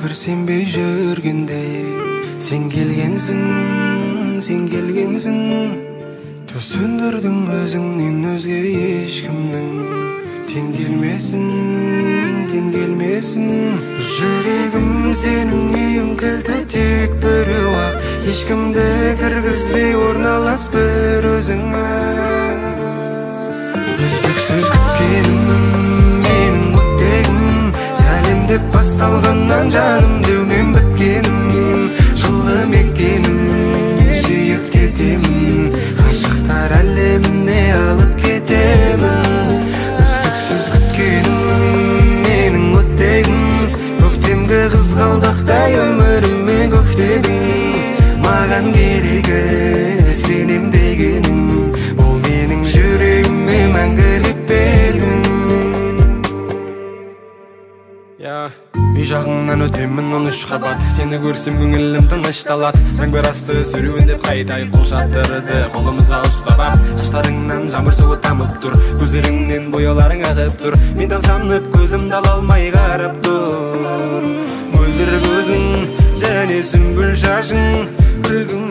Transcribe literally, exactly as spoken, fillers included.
бир сенбей жүргенде сен келгенсің, сен келгенсің. Сөндірдің өзіңнен өзге ешкімнің тең келмесін, тең келмесін. Жүрегім сенің үйің кілті тек біреу ақ, ешкімді кіргізбей орналас бір өзіңе. Үздіксіз күткенім менің өттегім, сәлем деп басталғаннан жаным деумен біткенім. Жылы мекенім сүйік кетемін, ғашықтар әлеміне алып кетемін. Үздіксіз күткенім менің өттегім, көктемгі қызғалдақтай өміріме көктедің. Маған керегі сенем дегенім, ол менің жүрегіме мәңгілік белгім. Үй жағыңнан өтемін он үш қабат, сені көрсем көңілім тынышталады. Жаңбыр асты сүруіндеп қайтайық қол шатырды қолымызға ұстап ап. Шаштарыңнан жаңбыр суы тамып тұр, көздеріңнен бояуларың ағып тұр. Мен тамсанып көзімді ала алмай қарап тұр. Мөлдір көзің және сүмбіл шашың, күлгің